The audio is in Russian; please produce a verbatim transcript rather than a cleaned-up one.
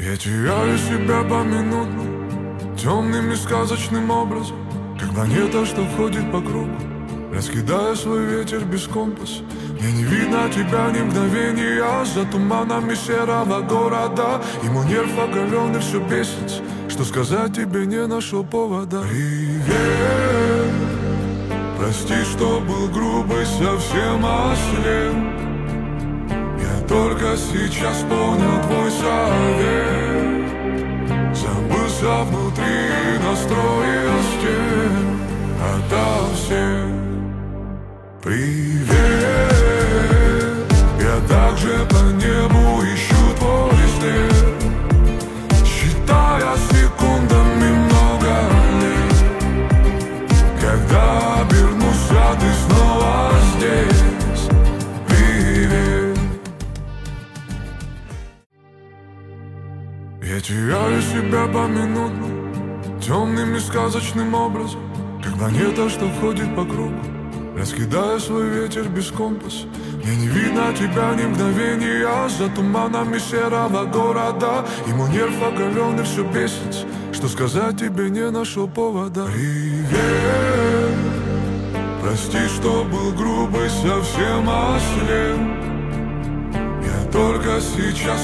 Я теряю себя поминутно, темным и сказочным образом, как планета, что ходит по кругу, раскидая свой ветер без компаса. Мне не видно тебя ни мгновения за туманами серого города, и мой нерв оголенный все бесится, что сказать тебе не нашел повода. Привет, прости, что был грубый, совсем ослеп. Я только сейчас понял твой совет, забылся внутри, настроил стен ото всех. Привет, я также по небу ищу твой след, считая секундами много лет. Когда обернусь, ты снова здесь. Привет. Я теряю себя поминутно, темным и сказочным образом, как планета, что ходит по кругу, раскидая свой ветер без компаса. Мне не видно тебя ни мгновения за туманами серого города, и мой нерв оголенный все бесится, что сказать тебе не нашел повода. Привет, прости, что был грубый, совсем ослеп. Я только сейчас